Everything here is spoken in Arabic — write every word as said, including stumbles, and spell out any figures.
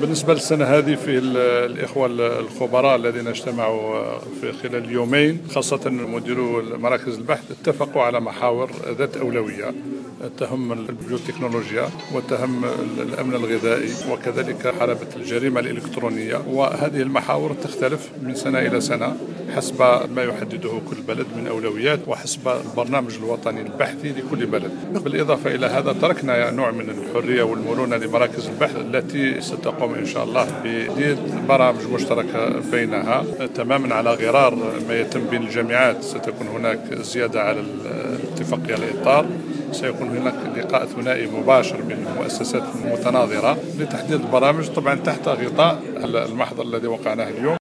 بالنسبة للسنة هذه في الإخوة الخبراء الذين اجتمعوا في خلال اليومين، خاصة مديرو مراكز البحث، اتفقوا على محاور ذات أولوية تهم البيوتكنولوجيا وتهم الأمن الغذائي وكذلك حربة الجريمة الإلكترونية. وهذه المحاور تختلف من سنة إلى سنة حسب ما يحدده كل بلد من أولويات وحسب البرنامج الوطني البحثي لكل بلد. بالإضافة إلى هذا تركنا نوع من الحرية والمرونة لمراكز البحث التي ستقوم إن شاء الله بتحديد برامج مشتركة بينها تماما على غرار ما يتم بين الجامعات. ستكون هناك زيادة على الاتفاقية الإطار، سيكون هناك لقاء ثنائي مباشر بين المؤسسات المتناظرة لتحديد البرامج، طبعا تحت غطاء المحضر الذي وقعناه اليوم.